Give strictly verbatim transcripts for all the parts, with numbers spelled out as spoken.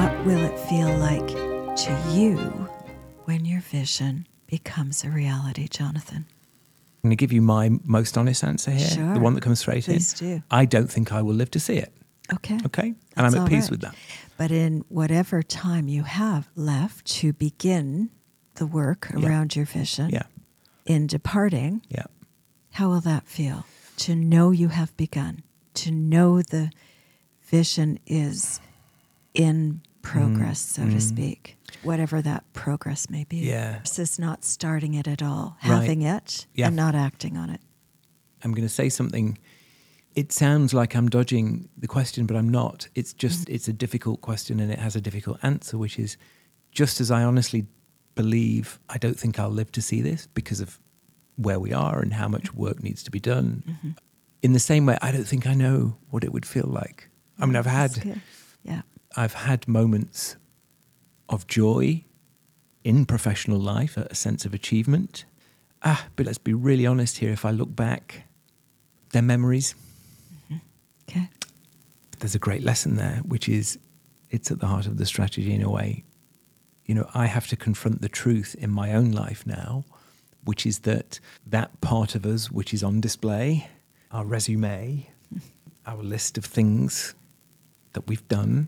what will it feel like to you when your vision becomes a reality, Jonathan? I'm going to give you my most honest answer here, Sure. the one that comes straight Please in. do. I don't think I will live to see it. Okay. Okay? And That's I'm at all peace right. with that. But in whatever time you have left to begin the work Yeah. around your vision, Yeah. in departing, Yeah. how will that feel? To know you have begun, to know the vision is in progress, so to speak, whatever that progress may be. Yeah. This is not starting it at all, Right. having it Yeah. and not acting on it. I'm going to say something. It sounds like I'm dodging the question, but I'm not. It's just, it's a difficult question and it has a difficult answer, which is just as I honestly believe I don't think I'll live to see this because of where we are and how much work needs to be done. Mm-hmm. In the same way, I don't think I know what it would feel like. I mean, I've That's had, good. Yeah. I've had moments of joy in professional life, a sense of achievement. Ah, but let's be really honest here. If I look back, they're memories. Okay. There's a great lesson there, which is it's at the heart of the strategy in a way. You know, I have to confront the truth in my own life now, which is that that part of us which is on display, our resume, our list of things that we've done,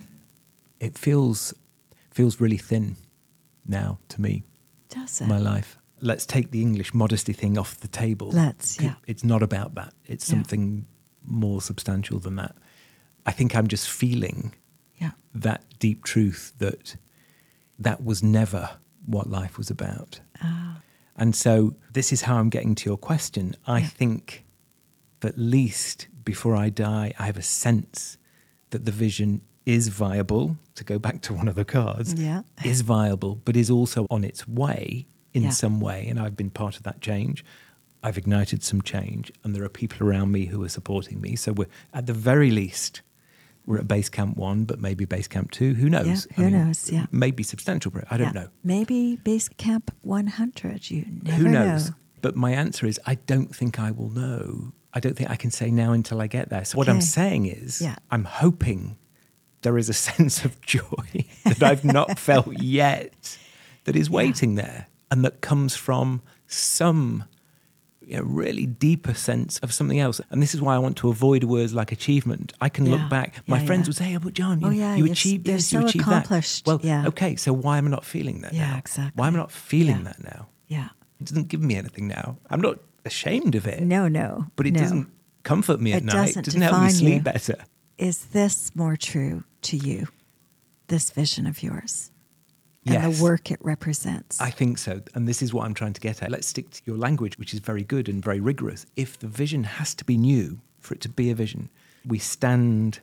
it feels feels really thin now to me, Does it? my life. Let's take the English modesty thing off the table. Let's, yeah. It's not about that. It's Yeah. something more substantial than that. I think I'm just feeling Yeah. that deep truth that that was never what life was about. Ah. And so this is how I'm getting to your question. I Yeah. think at least before I die, I have a sense that the vision is viable, to go back to one of the cards, Yeah. is viable, but is also on its way in Yeah. some way. And I've been part of that change. I've ignited some change and there are people around me who are supporting me. So we're, at the very least, we're at base camp one, but maybe base camp two. Who knows? Yeah, who knows, yeah. Maybe substantial. pro- I don't Yeah. know. Maybe base camp one hundred. You never Who knows? know. But my answer is I don't think I will know. I don't think I can say now until I get there. So what I'm Okay. saying is Yeah. I'm hoping there is a sense of joy that I've not felt yet that is waiting there and that comes from some you know, really deeper sense of something else. And this is why I want to avoid words like achievement. I can Yeah. look back. My Yeah, friends yeah. would say, oh, but John, you, Oh, yeah, you you're- achieved you're this, so you achieved accomplished. that. Well, Yeah. okay, so why am I not feeling that Yeah, now? exactly. Why am I not feeling Yeah. that now? Yeah. It doesn't give me anything now. I'm not ashamed of it. No, no. But it no. doesn't comfort me at It night. doesn't It doesn't help me define sleep you. better. Is this more true to you, this vision of yours? And Yes. the work it represents? I think so. And this is what I'm trying to get at. Let's stick to your language, which is very good and very rigorous. If the vision has to be new for it to be a vision, we stand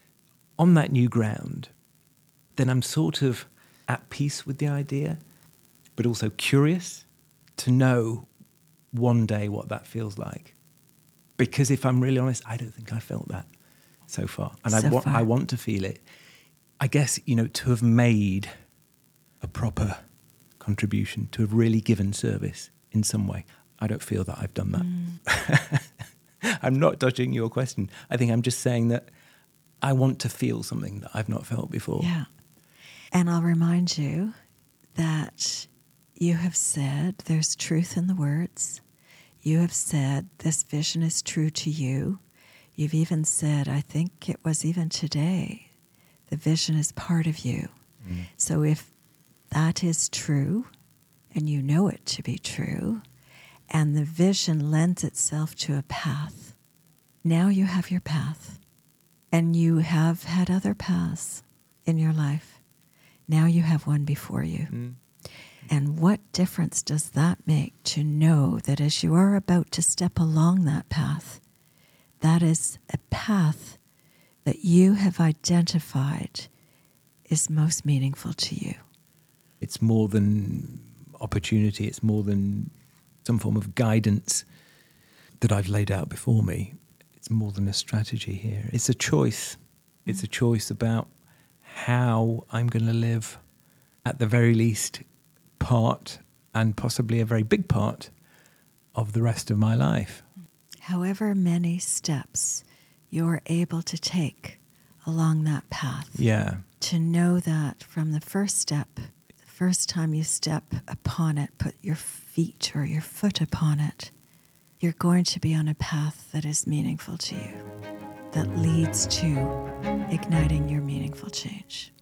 on that new ground, then I'm sort of at peace with the idea, but also curious to know one day what that feels like. Because if I'm really honest, I don't think I felt that so far. And I, So want, far. I want to feel it. I guess, you know, to have made a proper contribution, to have really given service in some way. I don't feel that I've done that. I'm not dodging your question. I think I'm just saying that I want to feel something that I've not felt before. Yeah. And I'll remind you that you have said there's truth in the words. You have said this vision is true to you. You've even said, I think it was even today, the vision is part of you. Mm. So if that is true, and you know it to be true, and the vision lends itself to a path, now you have your path. And you have had other paths in your life. Now you have one before you. Mm. And what difference does that make to know that as you are about to step along that path, that is a path that you have identified is most meaningful to you? It's more than opportunity. It's more than some form of guidance that I've laid out before me. It's more than a strategy here. It's a choice. It's a choice about how I'm going to live, at the very least, part and possibly a very big part of the rest of my life. However many steps you're able to take along that path Yeah. to know that from the first step, the first time you step upon it, put your feet or your foot upon it, you're going to be on a path that is meaningful to you, that leads to igniting your meaningful change.